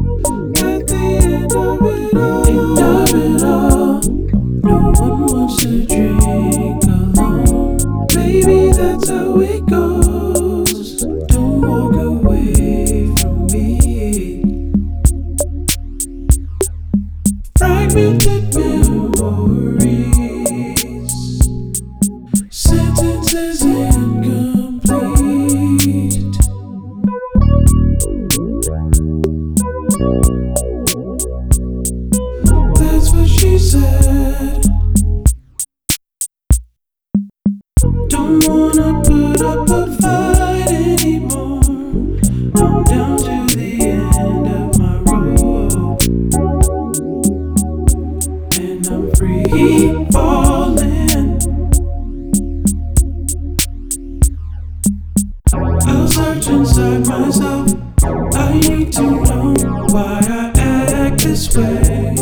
At the end of it all, no one wants to drink alone. Maybe that's how it goes. Don't walk away from me. Fragmented memories, sentences incomplete. That's what she said. Don't wanna put up a fight anymore. I'm down to the end of my rope, and I'm free falling. I'll search inside myself. I need to know why I act this way.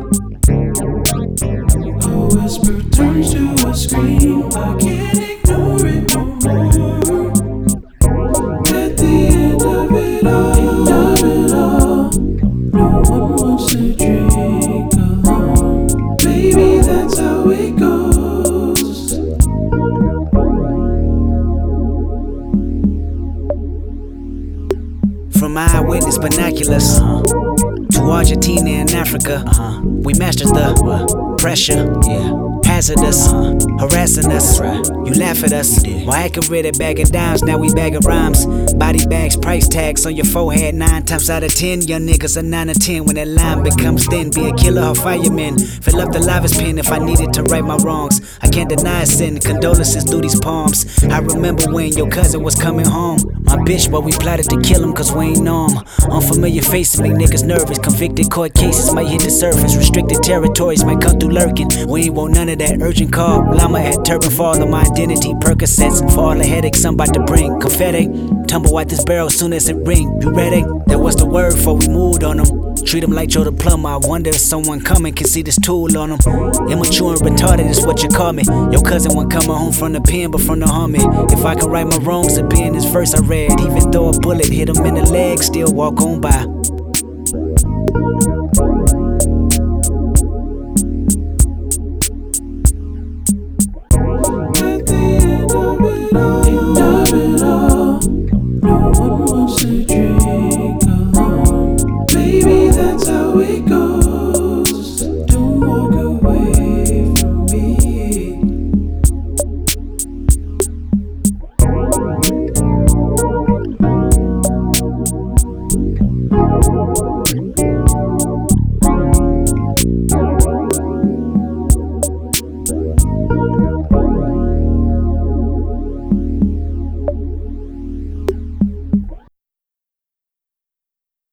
A whisper turns to a scream. I can't ignore it no more. At the end of it all, no one wants to drink alone. Maybe that's how it goes. From eyewitness binoculars to Argentina and Africa, we mastered the pressure, hazardous, harassing us. You laugh at us, more accurate at bagging dimes. Now we bagging rhymes, body bags, price tags on your forehead. 9 times out of 10, young niggas are 9 or 10. When that line becomes thin, be a killer or fireman. Fill up the livest pen if I needed to right my wrongs. I can't deny a sin, condolences through these palms. I remember when your cousin was coming home. My bitch, but we plotted to kill him cause we ain't know him. Unfamiliar faces make niggas nervous. Convicted court cases might hit the surface. Restricted territories might come through lurking. We ain't want none of that urgent call. Llama at turban for all of my identity. Percocets for all the headaches I'm about to bring. Confetti, tumble out this barrel soon as it ring. You ready? That was the word before we moved on them. Treat them like Joe the plumber. I wonder if someone coming can see this tool on them. Immature and retarded is what you call me. Your cousin wasn't coming home from the pen but from the army. If I can right my wrongs, it'd be in this verse I read. Even though a bullet hit him in the leg, still walk on by. At the end of it all, no one wants to drink alone. Maybe that's how it goes. Don't walk away from me.